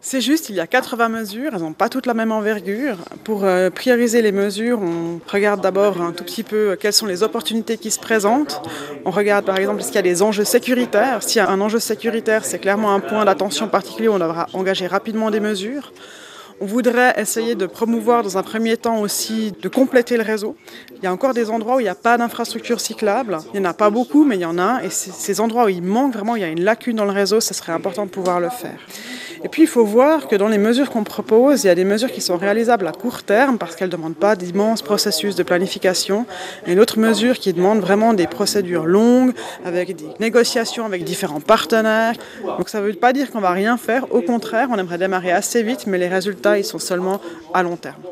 C'est juste, il y a 80 mesures, elles n'ont pas toutes la même envergure. Pour prioriser les mesures, on regarde d'abord un tout petit peu quelles sont les opportunités qui se présentent. On regarde par exemple s'il y a des enjeux sécuritaires. S'il y a un enjeu sécuritaire, c'est clairement un point d'attention particulier où on devra engager rapidement des mesures. On voudrait essayer de promouvoir dans un premier temps aussi de compléter le réseau. Il y a encore des endroits où il n'y a pas d'infrastructure cyclable. Il n'y en a pas beaucoup, mais il y en a. Et ces endroits où il manque vraiment, il y a une lacune dans le réseau, ce serait important de pouvoir le faire. Et puis il faut voir que dans les mesures qu'on propose, il y a des mesures qui sont réalisables à court terme parce qu'elles ne demandent pas d'immenses processus de planification. Et une autre mesure qui demande vraiment des procédures longues, avec des négociations avec différents partenaires. Donc ça ne veut pas dire qu'on ne va rien faire. Au contraire, on aimerait démarrer assez vite, mais les résultats, ils sont seulement à long terme.